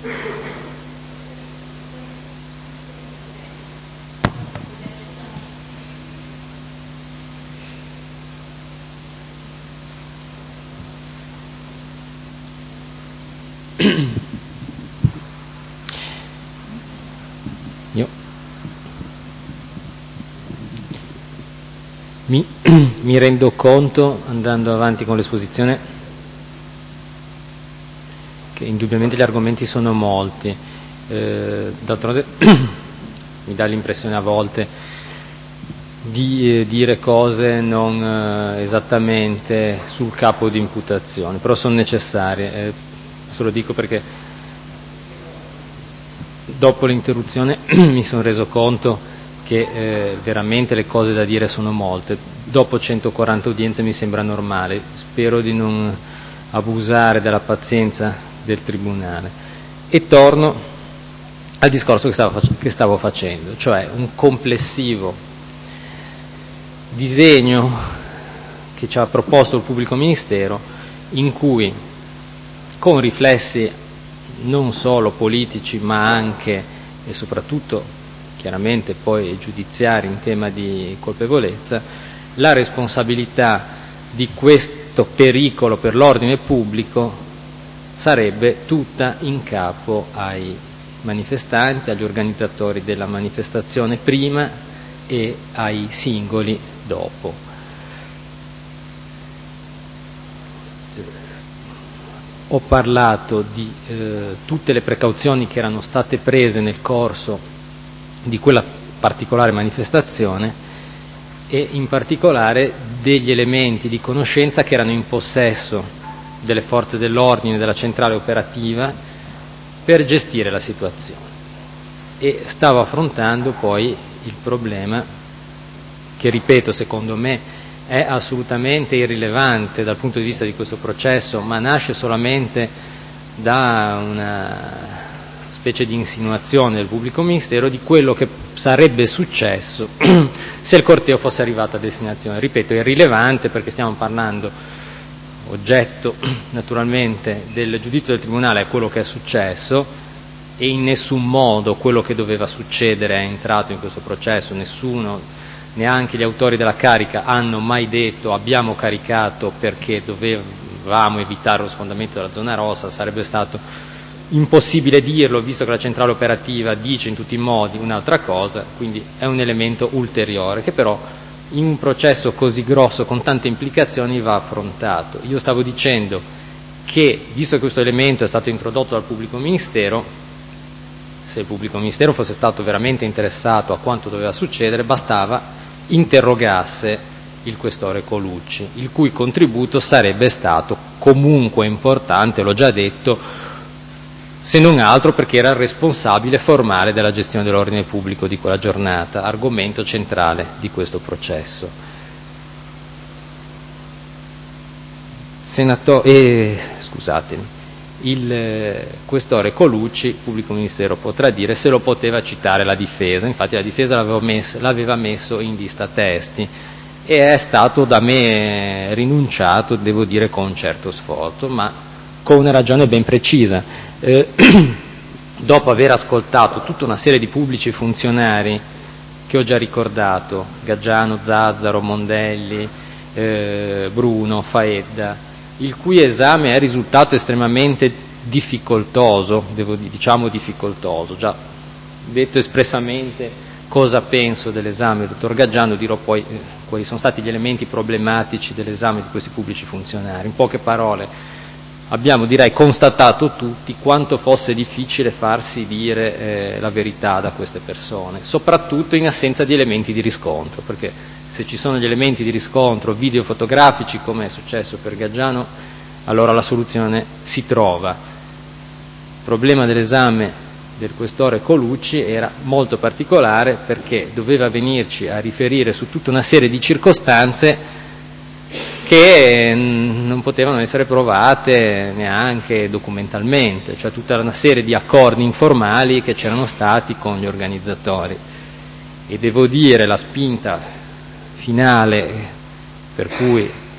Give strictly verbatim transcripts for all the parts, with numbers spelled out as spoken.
Io mi, mi rendo conto, andando avanti con l'esposizione, che indubbiamente gli argomenti sono molti, eh, d'altronde mi dà l'impressione a volte di eh, dire cose non eh, esattamente sul capo di imputazione, però sono necessarie. Eh, questo lo dico perché dopo l'interruzione mi sono reso conto che eh, veramente le cose da dire sono molte. Dopo centoquaranta udienze mi sembra normale, spero di non abusare della pazienza del Tribunale. E torno al discorso che stavo, che stavo facendo, cioè un complessivo disegno che ci ha proposto il Pubblico Ministero, in cui, con riflessi non solo politici ma anche e soprattutto chiaramente poi giudiziari in tema di colpevolezza, la responsabilità di questo pericolo per l'ordine pubblico sarebbe tutta in capo ai manifestanti, agli organizzatori della manifestazione prima e ai singoli dopo. Ho parlato di eh, tutte le precauzioni che erano state prese nel corso di quella particolare manifestazione e in particolare degli elementi di conoscenza che erano in possesso delle forze dell'ordine, della centrale operativa, per gestire la situazione. E stavo affrontando poi il problema che, ripeto, secondo me è assolutamente irrilevante dal punto di vista di questo processo, ma nasce solamente da una specie di insinuazione del Pubblico Ministero di quello che sarebbe successo se il corteo fosse arrivato a destinazione. Ripeto, è irrilevante perché stiamo parlando, oggetto naturalmente del giudizio del Tribunale è quello che è successo, e in nessun modo quello che doveva succedere è entrato in questo processo. Nessuno, neanche gli autori della carica, hanno mai detto abbiamo caricato perché dovevamo evitare lo sfondamento della zona rossa. Sarebbe stato impossibile dirlo, visto che la centrale operativa dice in tutti i modi un'altra cosa, quindi è un elemento ulteriore che però in un processo così grosso con tante implicazioni va affrontato. Io stavo dicendo che, visto che questo elemento è stato introdotto dal Pubblico Ministero, se il Pubblico Ministero fosse stato veramente interessato a quanto doveva succedere, bastava interrogasse il questore Colucci, il cui contributo sarebbe stato comunque importante, l'ho già detto, se non altro perché era il responsabile formale della gestione dell'ordine pubblico di quella giornata, argomento centrale di questo processo. Senato- eh, scusatemi, il eh, questore Colucci, il Pubblico Ministero potrà dire se lo poteva citare la difesa, infatti la difesa l'aveva messo, l'aveva messo in lista testi e è stato da me rinunciato, devo dire con un certo sforzo, ma con una ragione ben precisa. Eh, dopo aver ascoltato tutta una serie di pubblici funzionari che ho già ricordato, Gaggiano, Zazzaro, Mondelli, eh, Bruno, Faedda, il cui esame è risultato estremamente difficoltoso, devo, diciamo difficoltoso, già detto espressamente cosa penso dell'esame del dottor Gaggiano, dirò poi eh, quali sono stati gli elementi problematici dell'esame di questi pubblici funzionari. In poche parole, abbiamo, direi, constatato tutti quanto fosse difficile farsi dire eh, la verità da queste persone, soprattutto in assenza di elementi di riscontro, perché se ci sono gli elementi di riscontro videofotografici, come è successo per Gaggiano, allora la soluzione si trova. Il problema dell'esame del questore Colucci era molto particolare perché doveva venirci a riferire su tutta una serie di circostanze che non potevano essere provate neanche documentalmente, cioè tutta una serie di accordi informali che c'erano stati con gli organizzatori. E devo dire la spinta finale per cui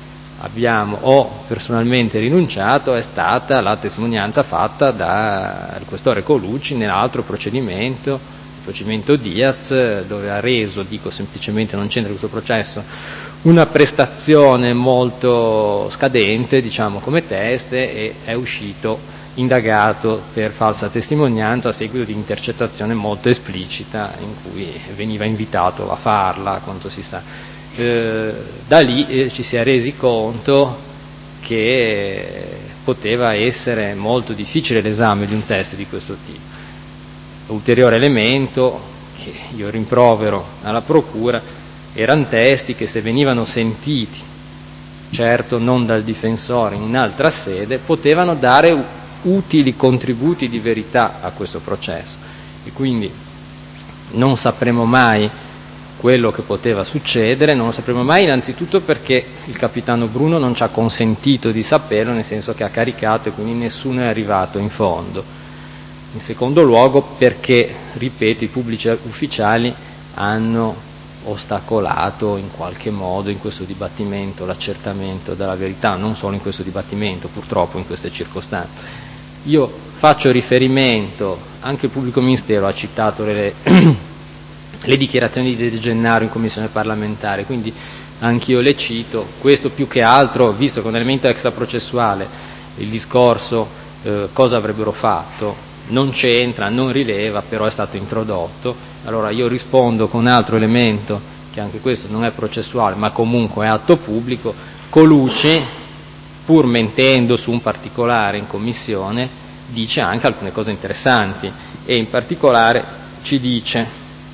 abbiamo ho personalmente rinunciato è stata la testimonianza fatta dal questore Colucci nell'altro procedimento, il procedimento Diaz, dove ha reso, dico semplicemente, non c'entra questo processo, una prestazione molto scadente, diciamo, come teste, e è uscito indagato per falsa testimonianza a seguito di intercettazione molto esplicita in cui veniva invitato a farla, quanto si sa. Eh, da lì eh, ci si è resi conto che poteva essere molto difficile l'esame di un test di questo tipo. Ulteriore elemento che io rimprovero alla procura: erano testi che, se venivano sentiti, certo non dal difensore, in altra sede, potevano dare utili contributi di verità a questo processo, e quindi non sapremo mai quello che poteva succedere, non lo sapremo mai innanzitutto perché il capitano Bruno non ci ha consentito di saperlo, nel senso che ha caricato e quindi nessuno è arrivato in fondo. In secondo luogo perché, ripeto, i pubblici ufficiali hanno ostacolato in qualche modo in questo dibattimento l'accertamento della verità, non solo in questo dibattimento, purtroppo in queste circostanze. Io faccio riferimento, anche il pubblico ministero ha citato le, le dichiarazioni di De Gennaro in commissione parlamentare, quindi anch'io le cito, questo più che altro, visto che è un elemento extraprocessuale, il discorso eh, cosa avrebbero fatto, non c'entra, non rileva, però è stato introdotto. Allora io rispondo con un altro elemento, che anche questo non è processuale, ma comunque è atto pubblico. Colucci, pur mentendo su un particolare in commissione, dice anche alcune cose interessanti, e in particolare ci dice,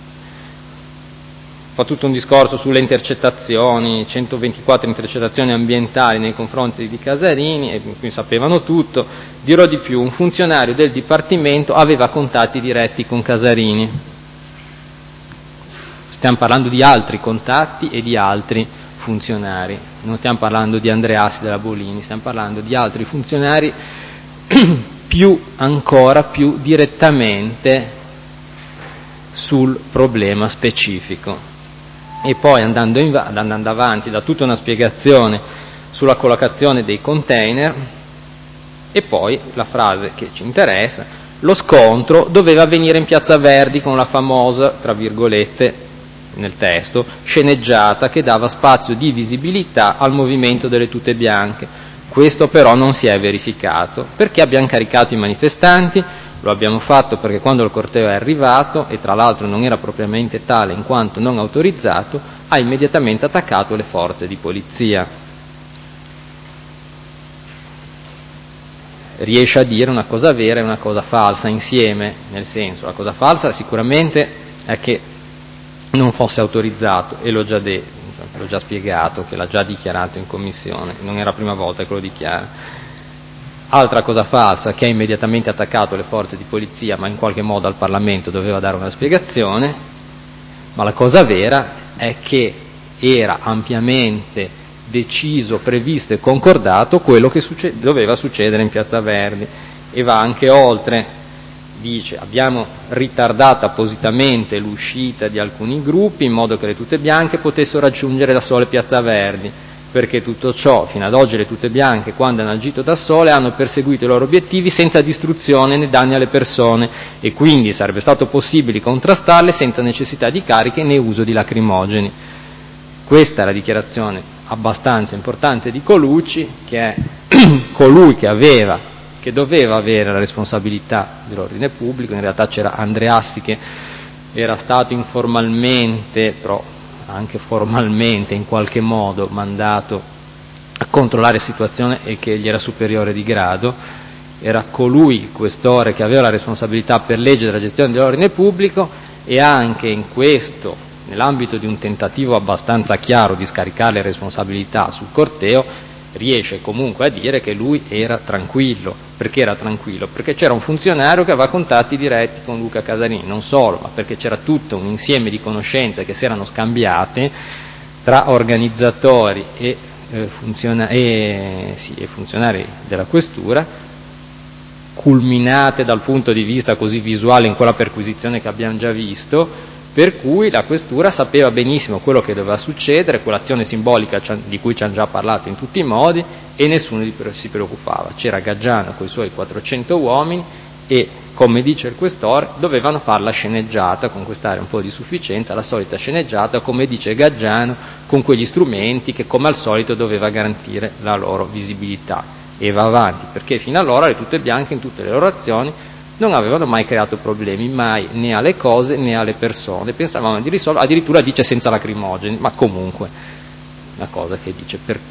fa tutto un discorso sulle intercettazioni, centoventiquattro intercettazioni ambientali nei confronti di Casarini, e qui sapevano tutto. Dirò di più: un funzionario del Dipartimento aveva contatti diretti con Casarini. Stiamo parlando di altri contatti e di altri funzionari, non stiamo parlando di Andreassi della Bolini, stiamo parlando di altri funzionari più ancora più direttamente sul problema specifico. E poi andando, in, andando avanti da tutta una spiegazione sulla collocazione dei container, e poi la frase che ci interessa: lo scontro doveva avvenire in Piazza Verdi con la famosa, tra virgolette nel testo, sceneggiata che dava spazio di visibilità al movimento delle tute bianche. Questo però non si è verificato, perché abbiamo caricato i manifestanti. Lo abbiamo fatto perché quando il corteo è arrivato, e tra l'altro non era propriamente tale in quanto non autorizzato, ha immediatamente attaccato le forze di polizia. Riesce a dire una cosa vera e una cosa falsa insieme, nel senso, la cosa falsa sicuramente è che non fosse autorizzato, e l'ho già detto, l'ho già spiegato, che l'ha già dichiarato in commissione, non era la prima volta che lo dichiara. Altra cosa falsa, che ha immediatamente attaccato le forze di polizia, ma in qualche modo al Parlamento doveva dare una spiegazione. Ma la cosa vera è che era ampiamente deciso, previsto e concordato quello che succe- doveva succedere in Piazza Verdi, e va anche oltre. Dice: abbiamo ritardato appositamente l'uscita di alcuni gruppi in modo che le tute bianche potessero raggiungere da sole Piazza Verdi, perché tutto ciò, fino ad oggi le tute bianche, quando hanno agito da sole, hanno perseguito i loro obiettivi senza distruzione né danni alle persone, e quindi sarebbe stato possibile contrastarle senza necessità di cariche né uso di lacrimogeni. Questa è la dichiarazione abbastanza importante di Colucci, che è colui che aveva che doveva avere la responsabilità dell'ordine pubblico. In realtà c'era Andreassi che era stato informalmente, però anche formalmente in qualche modo, mandato a controllare la situazione e che gli era superiore di grado. Era colui, il questore, che aveva la responsabilità per legge della gestione dell'ordine pubblico, e anche in questo, nell'ambito di un tentativo abbastanza chiaro di scaricare le responsabilità sul corteo, riesce comunque a dire che lui era tranquillo. Perché era tranquillo? Perché c'era un funzionario che aveva contatti diretti con Luca Casarini, non solo, ma perché c'era tutto un insieme di conoscenze che si erano scambiate tra organizzatori e, eh, funziona- e, sì, e funzionari della questura, culminate dal punto di vista così visuale in quella perquisizione che abbiamo già visto, per cui la questura sapeva benissimo quello che doveva succedere, quell'azione simbolica di cui ci hanno già parlato in tutti i modi, e nessuno si preoccupava. C'era Gaggiano con i suoi quattrocento uomini e, come dice il questore, dovevano fare la sceneggiata con quest'area un po' di sufficienza, la solita sceneggiata, come dice Gaggiano, con quegli strumenti che come al solito doveva garantire la loro visibilità. E va avanti, perché fino allora le tute bianche in tutte le loro azioni non avevano mai creato problemi, mai, né alle cose né alle persone, pensavano di risolvere, addirittura dice senza lacrimogeni, ma comunque una cosa che dice per...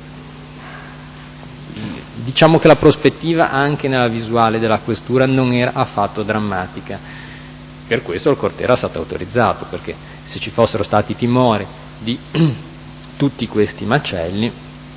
Diciamo che la prospettiva anche nella visuale della questura non era affatto drammatica, per questo il corteo era stato autorizzato, perché se ci fossero stati timori di tutti questi macelli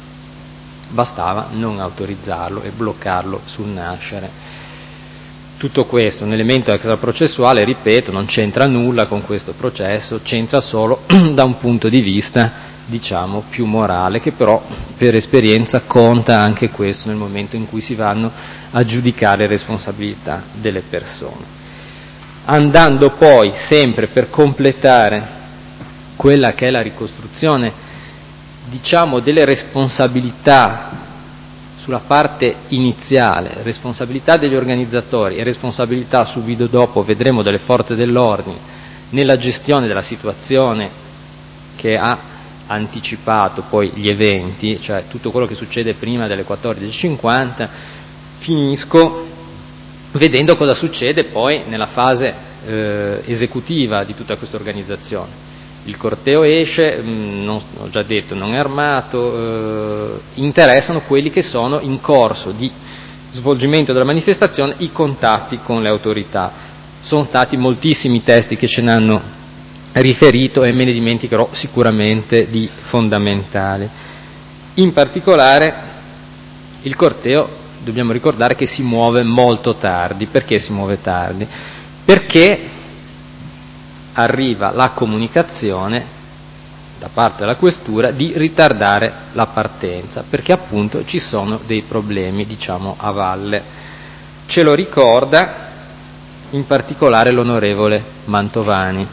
bastava non autorizzarlo e bloccarlo sul nascere. Tutto questo, un elemento extraprocessuale, ripeto, non c'entra nulla con questo processo, c'entra solo da un punto di vista, diciamo, più morale, che però per esperienza conta anche questo nel momento in cui si vanno a giudicare responsabilità delle persone. Andando poi, sempre per completare quella che è la ricostruzione, diciamo, delle responsabilità sulla parte iniziale, responsabilità degli organizzatori e responsabilità subito dopo, vedremo, delle forze dell'ordine nella gestione della situazione che ha anticipato poi gli eventi, cioè tutto quello che succede prima delle quattordici e cinquanta, finisco vedendo cosa succede poi nella fase eh, esecutiva di tutta questa organizzazione. Il corteo esce, mh, non, ho già detto, non è armato, eh, interessano quelli che sono in corso di svolgimento della manifestazione i contatti con le autorità. Sono stati moltissimi testi che ce ne hanno riferito e me ne dimenticherò sicuramente di fondamentali. In particolare il corteo, dobbiamo ricordare che si muove molto tardi. Perché si muove tardi? Perché arriva la comunicazione da parte della questura di ritardare la partenza, perché appunto ci sono dei problemi, diciamo, a valle. Ce lo ricorda in particolare l'onorevole Mantovani.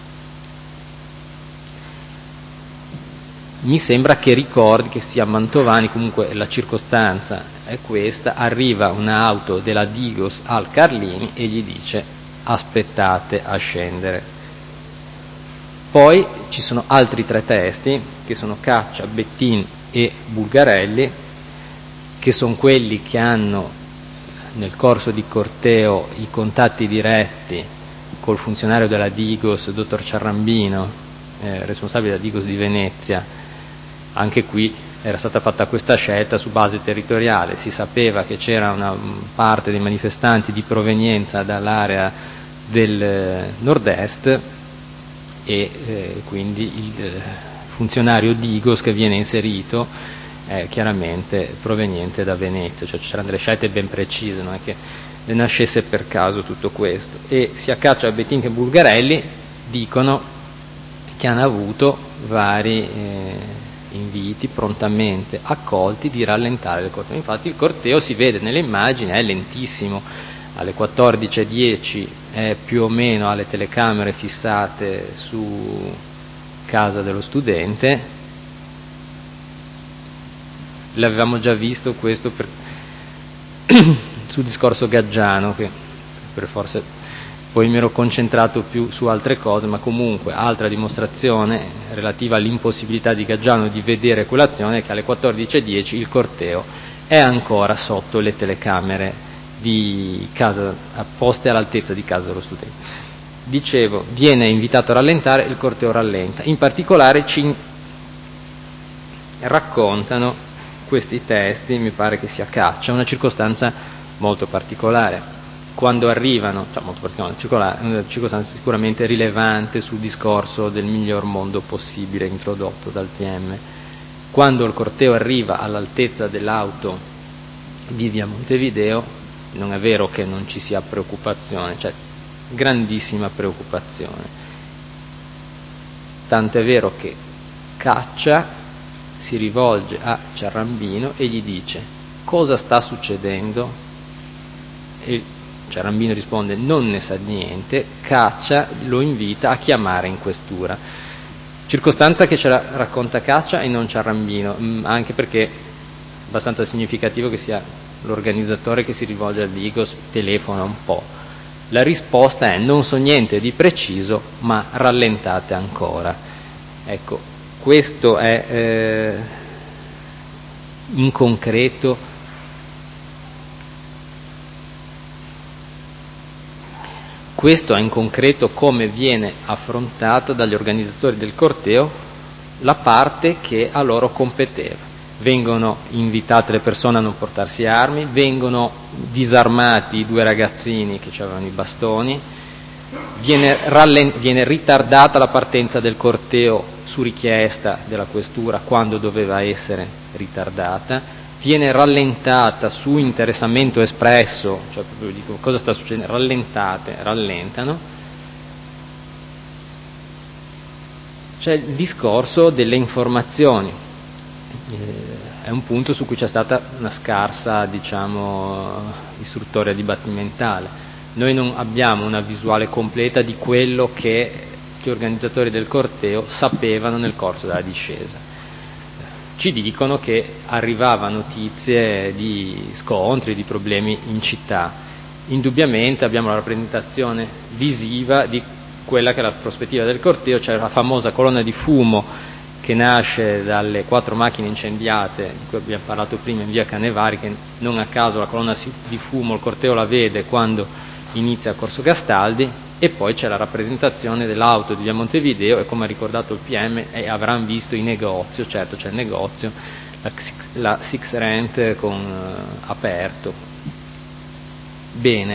Mi sembra che ricordi che sia Mantovani, comunque la circostanza è questa, arriva un'auto della Digos al Carlini e gli dice: aspettate a scendere. Poi ci sono altri tre testi, che sono Caccia, Bettin e Bulgarelli, che sono quelli che hanno nel corso di corteo i contatti diretti col funzionario della Digos, dottor Ciarrambino, eh, responsabile della Digos di Venezia. Anche qui era stata fatta questa scelta su base territoriale, si sapeva che c'era una parte dei manifestanti di provenienza dall'area del nord-est, e eh, quindi il eh, funzionario Digos che viene inserito è chiaramente proveniente da Venezia, cioè c'erano delle scelte ben precise, non è che nascesse per caso tutto questo. E sia Caccia, Bettin che Bulgarelli dicono che hanno avuto vari eh, inviti prontamente accolti di rallentare il corteo. Infatti il corteo, si vede nelle immagini, è lentissimo. Alle quattordici e dieci è più o meno alle telecamere fissate su casa dello studente. L'avevamo già visto questo per sul discorso Gaggiano, che per forse poi mi ero concentrato più su altre cose, ma comunque altra dimostrazione relativa all'impossibilità di Gaggiano di vedere quell'azione è che alle quattordici e dieci il corteo è ancora sotto le telecamere di casa, poste all'altezza di casa dello studente. Dicevo, viene invitato a rallentare, il corteo rallenta. In particolare ci raccontano questi testi, mi pare che sia Caccia, una circostanza molto particolare. Quando arrivano, cioè molto particolare, una circostanza sicuramente rilevante sul discorso del miglior mondo possibile introdotto dal P M. Quando il corteo arriva all'altezza dell'auto di via Montevideo, non è vero che non ci sia preoccupazione, cioè grandissima preoccupazione. Tanto è vero che Caccia si rivolge a Ciarrambino e gli dice: cosa sta succedendo? E Ciarambino risponde non ne sa niente, Caccia lo invita a chiamare in questura. Circostanza che ce la racconta Caccia e non Ciarambino, anche perché è abbastanza significativo che sia l'organizzatore che si rivolge al Digos, telefona un po'. La risposta è non so niente di preciso, ma rallentate ancora. Ecco, questo è eh, in concreto questo è in concreto come viene affrontata dagli organizzatori del corteo la parte che a loro competeva. Vengono invitate le persone a non portarsi armi, vengono disarmati i due ragazzini che avevano i bastoni, viene, rallent- viene ritardata la partenza del corteo su richiesta della questura quando doveva essere ritardata, viene rallentata su interessamento espresso, cioè proprio dico cosa sta succedendo, rallentate, rallentano. C'è il discorso delle informazioni. Eh, è un punto su cui c'è stata una scarsa, diciamo, istruttoria dibattimentale. Noi non abbiamo una visuale completa di quello che gli organizzatori del corteo sapevano nel corso della discesa. Ci dicono che arrivavano notizie di scontri, di problemi in città. Indubbiamente abbiamo la rappresentazione visiva di quella che è la prospettiva del corteo, cioè la famosa colonna di fumo che nasce dalle quattro macchine incendiate di cui abbiamo parlato prima in via Canevari, che non a caso la colonna di fumo il corteo la vede quando inizia a Corso Castaldi, e poi c'è la rappresentazione dell'auto di via Montevideo e, come ha ricordato il P M, eh, avranno visto i negozi, certo c'è il negozio, la, la Six Rent con, eh, aperto. Bene,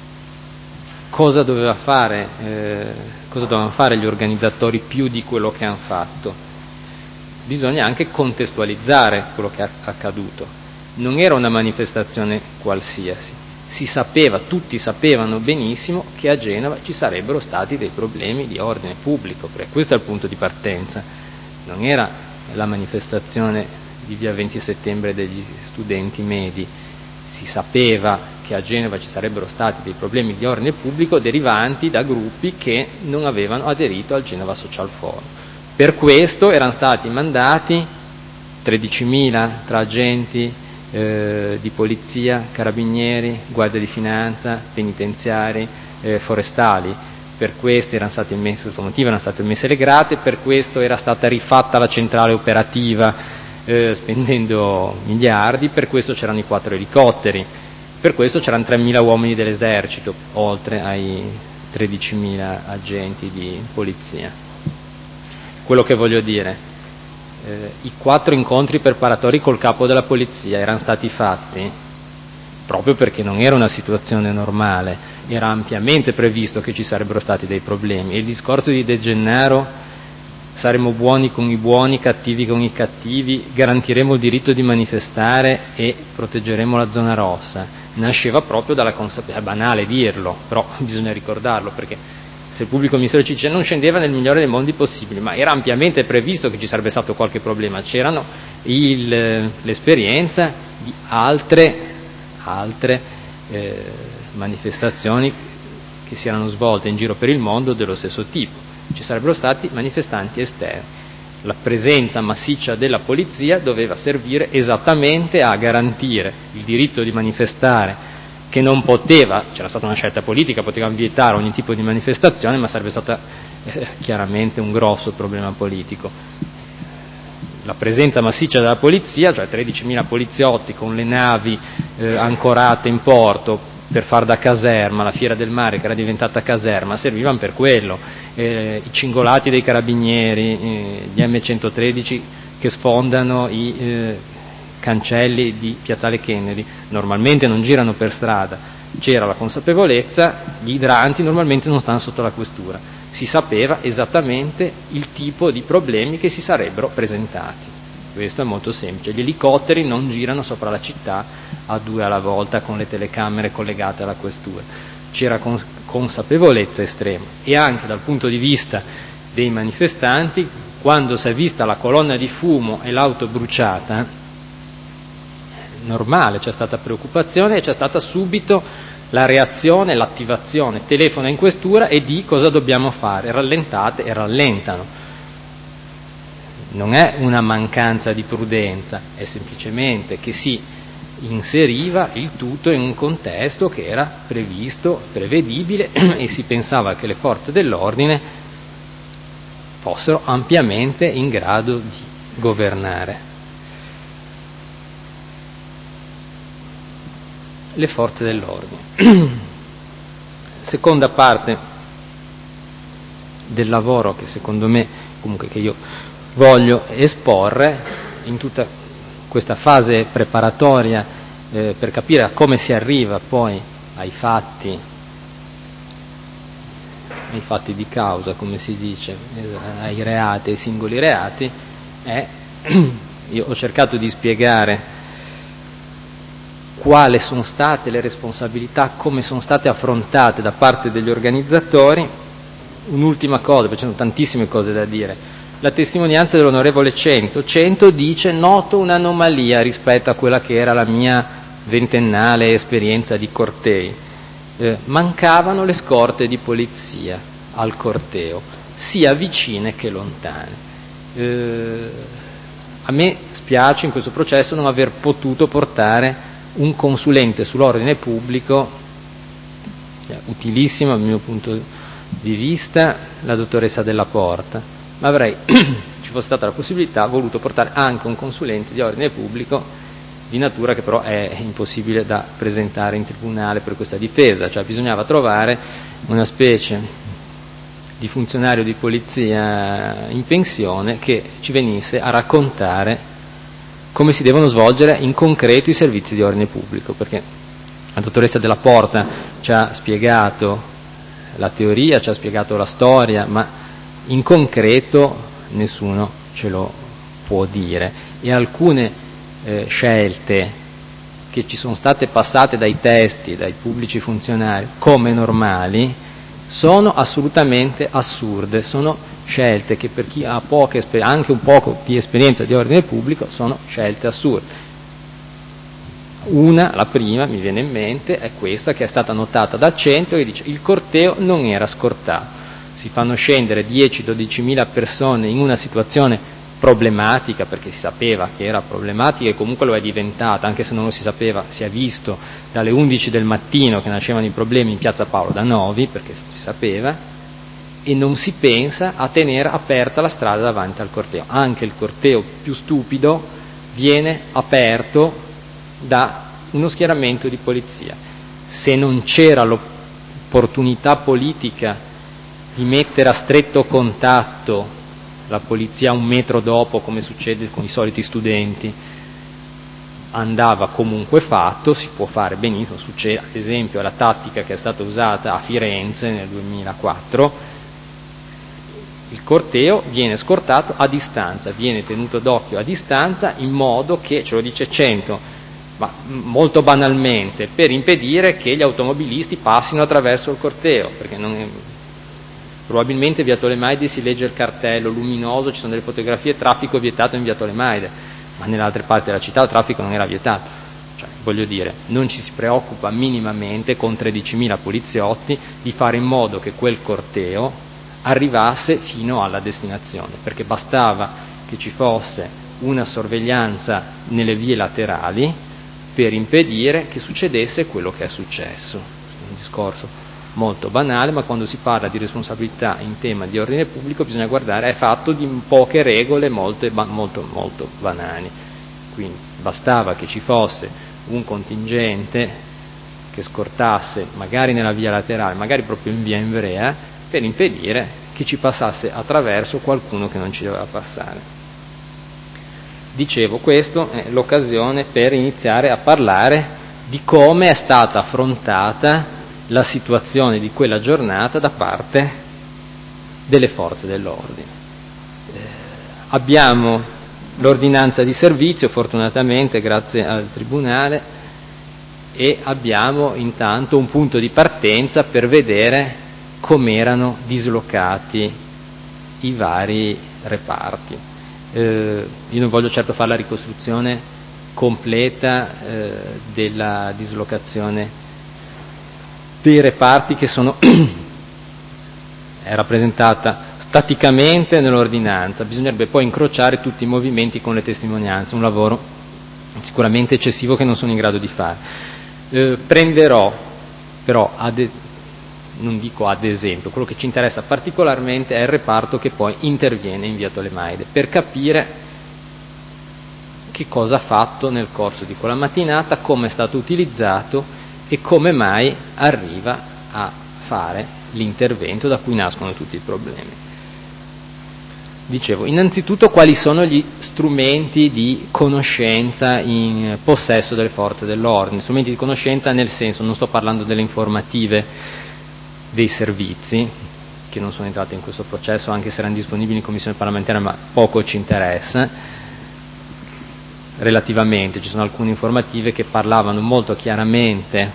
cosa doveva fare, eh, cosa dovevano fare gli organizzatori più di quello che hanno fatto? Bisogna anche contestualizzare quello che è accaduto. Non era una manifestazione qualsiasi, si sapeva, tutti sapevano benissimo che a Genova ci sarebbero stati dei problemi di ordine pubblico, perché questo è il punto di partenza. Non era la manifestazione di via venti settembre degli studenti medi, si sapeva che a Genova ci sarebbero stati dei problemi di ordine pubblico derivanti da gruppi che non avevano aderito al Genova Social Forum. Per questo erano stati mandati tredicimila tra agenti eh, di polizia, carabinieri, guardia di finanza, penitenziari, eh, forestali. Per questo erano state immesse, per questo motivo erano state immesse le grate, per questo era stata rifatta la centrale operativa eh, spendendo miliardi, per questo c'erano i quattro elicotteri, per questo c'erano tremila uomini dell'esercito, oltre ai tredicimila agenti di polizia. Quello che voglio dire, eh, i quattro incontri preparatori col capo della polizia erano stati fatti proprio perché non era una situazione normale, era ampiamente previsto che ci sarebbero stati dei problemi, e il discorso di De Gennaro, saremo buoni con i buoni, cattivi con i cattivi, garantiremo il diritto di manifestare e proteggeremo la zona rossa, nasceva proprio dalla consapevolezza, è banale dirlo, però bisogna ricordarlo, perché se il pubblico ministero ci dice non scendeva nel migliore dei mondi possibili, ma era ampiamente previsto che ci sarebbe stato qualche problema, c'erano il, l'esperienza di altre, altre eh, manifestazioni che si erano svolte in giro per il mondo dello stesso tipo, ci sarebbero stati manifestanti esterni. La presenza massiccia della polizia doveva servire esattamente a garantire il diritto di manifestare, che non poteva, c'era stata una scelta politica, potevano vietare ogni tipo di manifestazione, ma sarebbe stata eh, chiaramente un grosso problema politico. La presenza massiccia della polizia, cioè tredicimila poliziotti con le navi eh, ancorate in porto per far da caserma, la Fiera del Mare che era diventata caserma, servivano per quello. Eh, i cingolati dei carabinieri, eh, gli emme centotredici che sfondano i eh, cancelli di Piazzale Kennedy, normalmente non girano per strada, c'era la consapevolezza, gli idranti normalmente non stanno sotto la questura, si sapeva esattamente il tipo di problemi che si sarebbero presentati. Questo è molto semplice, gli elicotteri non girano sopra la città a due alla volta con le telecamere collegate alla questura, c'era cons- consapevolezza estrema, e anche dal punto di vista dei manifestanti, quando si è vista la colonna di fumo e l'auto bruciata, normale, c'è stata preoccupazione e c'è stata subito la reazione, l'attivazione, telefona in questura e di cosa dobbiamo fare, rallentate e rallentano. Non è una mancanza di prudenza, è semplicemente che si inseriva il tutto in un contesto che era previsto, prevedibile e si pensava che le forze dell'ordine fossero ampiamente in grado di governare. Le forze dell'ordine. Seconda parte del lavoro che secondo me, comunque che io voglio esporre in tutta questa fase preparatoria eh, per capire a come si arriva poi ai fatti, ai fatti di causa, come si dice, ai reati, ai singoli reati, è, io ho cercato di spiegare quali sono state le responsabilità, come sono state affrontate da parte degli organizzatori. Un'ultima cosa, perché ci sono tantissime cose da dire. La testimonianza dell'onorevole Cento. Cento dice: noto un'anomalia rispetto a quella che era la mia ventennale esperienza di cortei. Eh, mancavano le scorte di polizia al corteo, sia vicine che lontane. Eh, a me spiace in questo processo non aver potuto portare un consulente sull'ordine pubblico, utilissimo dal mio punto di vista, la dottoressa Della Porta, ma avrei, ci fosse stata la possibilità, voluto portare anche un consulente di ordine pubblico di natura che però è impossibile da presentare in tribunale per questa difesa, cioè bisognava trovare una specie di funzionario di polizia in pensione che ci venisse a raccontare come si devono svolgere in concreto i servizi di ordine pubblico, perché la dottoressa Della Porta ci ha spiegato la teoria, ci ha spiegato la storia, ma in concreto nessuno ce lo può dire. E alcune eh, scelte che ci sono state passate dai testi, dai pubblici funzionari, come normali, sono assolutamente assurde, sono scelte che per chi ha poca esperienza, anche un poco di esperienza di ordine pubblico, sono scelte assurde. Una, la prima, mi viene in mente, è questa che è stata notata da Cento, che dice: il corteo non era scortato, si fanno scendere dieci dodicimila persone in una situazione problematica, perché si sapeva che era problematica e comunque lo è diventata, anche se non lo si sapeva, si è visto dalle undici del mattino che nascevano i problemi in piazza Paolo da Novi, perché si sapeva, e non si pensa a tenere aperta la strada davanti al corteo. Anche il corteo più stupido viene aperto da uno schieramento di polizia. Se non c'era l'opportunità politica di mettere a stretto contatto la polizia un metro dopo, come succede con i soliti studenti, andava comunque fatto, si può fare benissimo, succede ad esempio la tattica che è stata usata a Firenze nel duemilaquattro. Il corteo viene scortato a distanza, viene tenuto d'occhio a distanza, in modo che, ce lo dice Cento, ma molto banalmente, per impedire che gli automobilisti passino attraverso il corteo, perché non è, probabilmente via Tolemaide si legge il cartello luminoso, ci sono delle fotografie, traffico vietato in via Tolemaide, ma nelle altre parti della città il traffico non era vietato. Cioè, voglio dire, non ci si preoccupa minimamente con tredicimila poliziotti di fare in modo che quel corteo arrivasse fino alla destinazione, perché bastava che ci fosse una sorveglianza nelle vie laterali per impedire che succedesse quello che è successo. È un discorso molto banale, ma quando si parla di responsabilità in tema di ordine pubblico bisogna guardare, è fatto di poche regole molto, molto, molto banali. Quindi bastava che ci fosse un contingente che scortasse magari nella via laterale, magari proprio in via Ivrea, per impedire che ci passasse attraverso qualcuno che non ci doveva passare. Dicevo, questo è l'occasione per iniziare a parlare di come è stata affrontata la situazione di quella giornata da parte delle forze dell'ordine. Eh, abbiamo l'ordinanza di servizio, fortunatamente, grazie al Tribunale, e abbiamo intanto un punto di partenza per vedere come erano dislocati i vari reparti. Eh, io non voglio certo fare la ricostruzione completa eh, della dislocazione dei reparti che sono è rappresentata staticamente nell'ordinanza. Bisognerebbe poi incrociare tutti i movimenti con le testimonianze, un lavoro sicuramente eccessivo che non sono in grado di fare. Eh, prenderò però ad, non dico ad esempio, quello che ci interessa particolarmente è il reparto che poi interviene in via Tolemaide, per capire che cosa ha fatto nel corso di quella mattinata, come è stato utilizzato e come mai arriva a fare l'intervento da cui nascono tutti i problemi. Dicevo, innanzitutto quali sono gli strumenti di conoscenza in possesso delle forze dell'ordine, strumenti di conoscenza nel senso, non sto parlando delle informative dei servizi, che non sono entrate in questo processo, anche se erano disponibili in commissione parlamentare, ma poco ci interessa, relativamente, ci sono alcune informative che parlavano molto chiaramente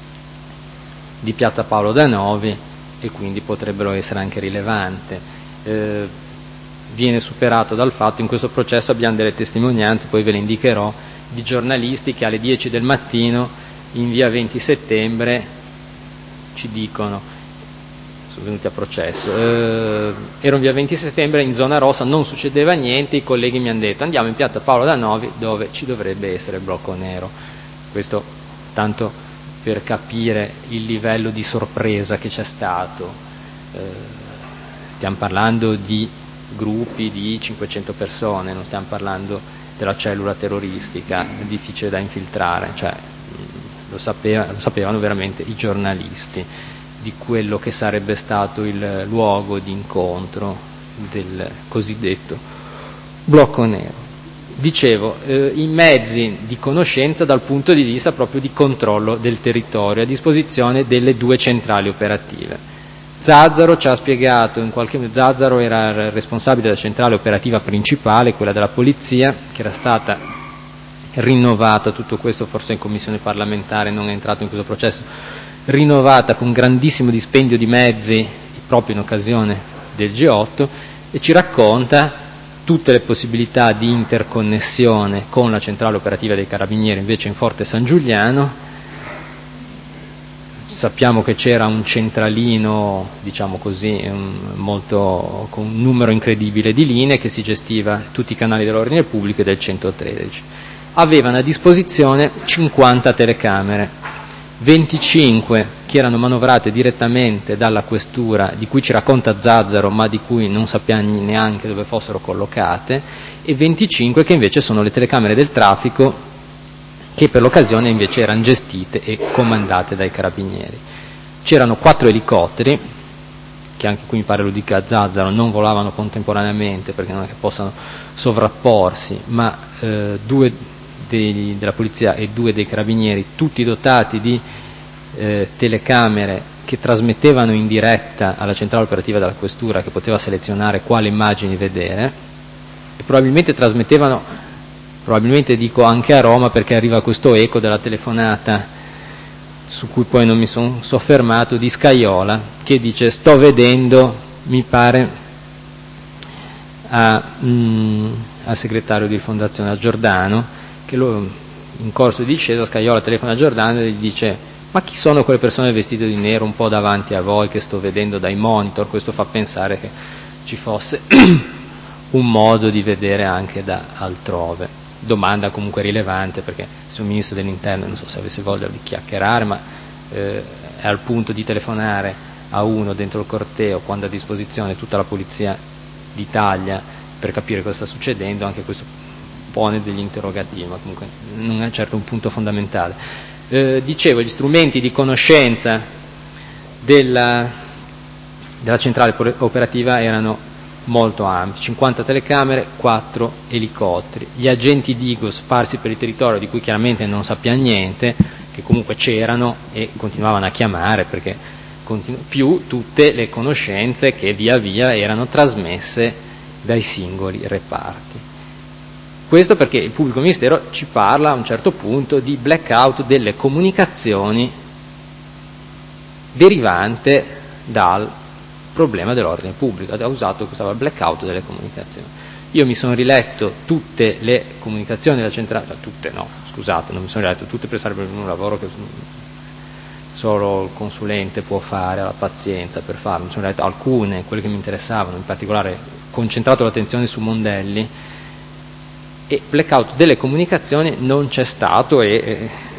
di Piazza Paolo da Novi e quindi potrebbero essere anche rilevanti. Eh, viene superato dal fatto, in questo processo abbiamo delle testimonianze, poi ve le indicherò, di giornalisti che alle dieci del mattino in via venti settembre ci dicono, sono venuti a processo, eh, ero in via venti settembre, in zona rossa, non succedeva niente, i colleghi mi hanno detto andiamo in piazza Paolo da Novi dove ci dovrebbe essere il blocco nero. Questo tanto per capire il livello di sorpresa che c'è stato. Eh, stiamo parlando di gruppi di cinquecento persone, non stiamo parlando della cellula terroristica, è difficile da infiltrare, cioè, lo, sapeva, lo sapevano veramente i giornalisti di quello che sarebbe stato il luogo di incontro del cosiddetto blocco nero. Dicevo, eh, i mezzi di conoscenza dal punto di vista proprio di controllo del territorio a disposizione delle due centrali operative. Zazzaro ci ha spiegato, in qualche modo, Zazzaro era il responsabile della centrale operativa principale, quella della polizia, che era stata rinnovata, tutto questo forse in commissione parlamentare non è entrato in questo processo, rinnovata con grandissimo dispendio di mezzi proprio in occasione del G otto, e ci racconta tutte le possibilità di interconnessione con la centrale operativa dei Carabinieri invece in Forte San Giuliano. Sappiamo che c'era un centralino, diciamo così, un, molto, con un numero incredibile di linee che si gestiva tutti i canali dell'ordine pubblico e del centotredici. Avevano a disposizione cinquanta telecamere, venticinque che erano manovrate direttamente dalla questura, di cui ci racconta Zazzaro, ma di cui non sappiamo neanche dove fossero collocate, e venticinque che invece sono le telecamere del traffico, che per l'occasione invece erano gestite e comandate dai carabinieri. C'erano quattro elicotteri, che anche qui mi pare lo dica Zazzaro, non volavano contemporaneamente perché non è che possano sovrapporsi, ma eh, due dei, della polizia e due dei carabinieri, tutti dotati di eh, telecamere che trasmettevano in diretta alla centrale operativa della questura, che poteva selezionare quali immagini vedere, e probabilmente trasmettevano, probabilmente dico anche a Roma, perché arriva questo eco della telefonata su cui poi non mi sono soffermato, di Scaiola, che dice sto vedendo, mi pare, a, mm, al segretario di Fondazione, a Giordano, che lo, in corso di discesa Scaiola telefona a Giordano e gli dice ma chi sono quelle persone vestite di nero un po' davanti a voi che sto vedendo dai monitor? Questo fa pensare che ci fosse un modo di vedere anche da altrove. Domanda comunque rilevante, perché se un ministro dell'interno, non so se avesse voglia di chiacchierare, ma eh, è al punto di telefonare a uno dentro il corteo quando ha a disposizione tutta la polizia d'Italia per capire cosa sta succedendo, anche questo pone degli interrogativi, ma comunque non è certo un punto fondamentale. Eh, dicevo, gli strumenti di conoscenza della, della centrale operativa erano molto ampi, cinquanta telecamere, quattro elicotteri, gli agenti Digos sparsi per il territorio di cui chiaramente non sappiamo niente, che comunque c'erano e continuavano a chiamare, perché continu- più tutte le conoscenze che via via erano trasmesse dai singoli reparti. Questo perché il pubblico ministero ci parla a un certo punto di blackout delle comunicazioni derivante dal problema dell'ordine pubblico, ha usato questa blackout delle comunicazioni. Io mi sono riletto tutte le comunicazioni della centrale, tutte no, scusate, non mi sono riletto tutte perché sarebbe un lavoro che solo il consulente può fare, ha la pazienza per farlo. Mi sono letto alcune, quelle che mi interessavano, in particolare concentrato l'attenzione su Mondelli, e blackout delle comunicazioni non c'è stato, e, e